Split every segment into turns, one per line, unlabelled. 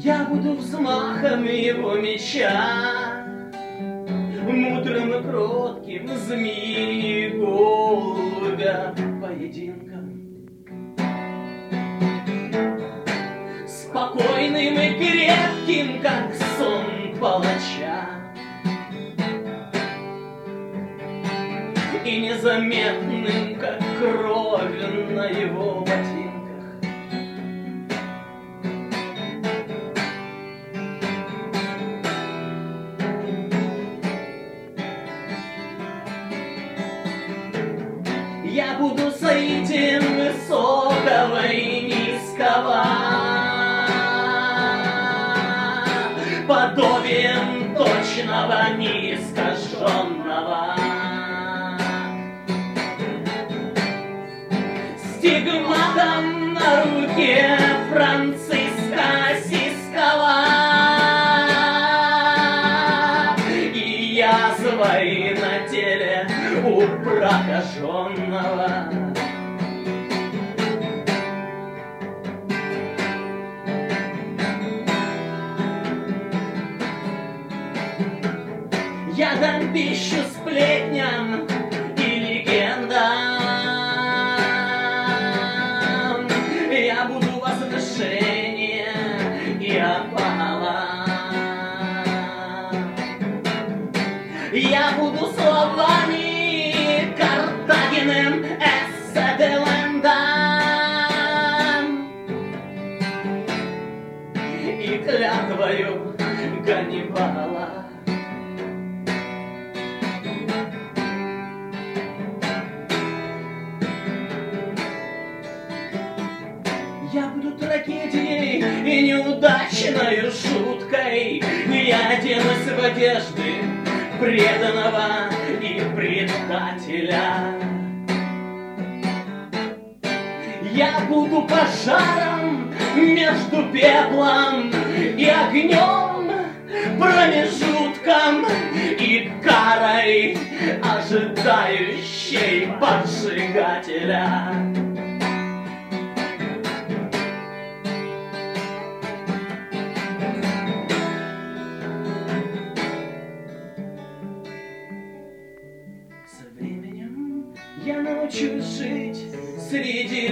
Я буду взмахом его меча, мудрым и кротким змеи голубя поединком, спокойным и крепким, как сон палача, и незаметным, как кровь на его ботинках. Я буду соитием высокого и низкого, подобием точного неискаженного, стигматом на руке Франциска-Осиского и язвой на теле у прокаженного. Я дам пищу сплетням и легендам. Я буду возвышение и опала. Я буду словами Картагиным Эсседелендом и клятвою Ганнибала. Я буду трагедией и неудачной шуткой. Я оденусь в одежды преданного и предателя. Я буду пожаром между пеплом и огнем, промежутком и карой, ожидающей поджигателя. Я научусь жить среди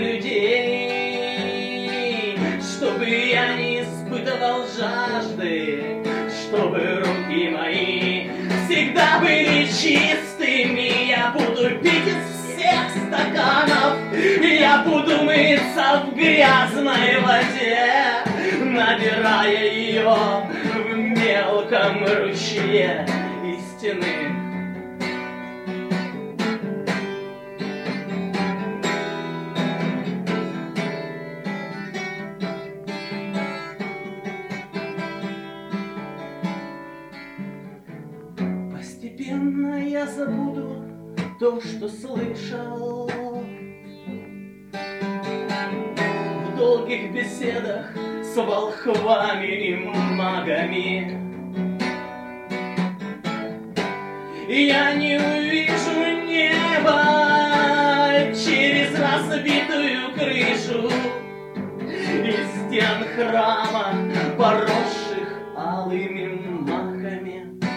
людей, чтобы я не испытывал жажды, чтобы руки мои всегда были чистыми. Я буду пить из всех стаканов, я буду мыться в грязной воде, набирая ее в мелком ручье истины. Постепенно я забуду то, что слышал в долгих беседах с волхвами и магами. Я не увижу неба через разбитую крышу и стен храма, поросших алыми маками.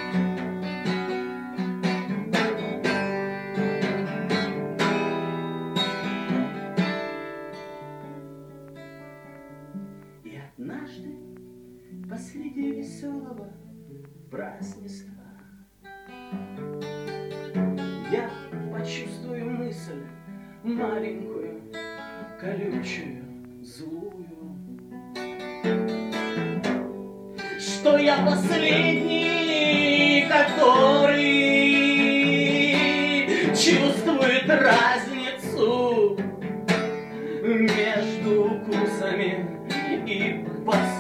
Однажды, посреди веселого празднества, я почувствую мысль маленькую, колючую, злую, что я последний, который чувствует разницу между укусами и поцелуями.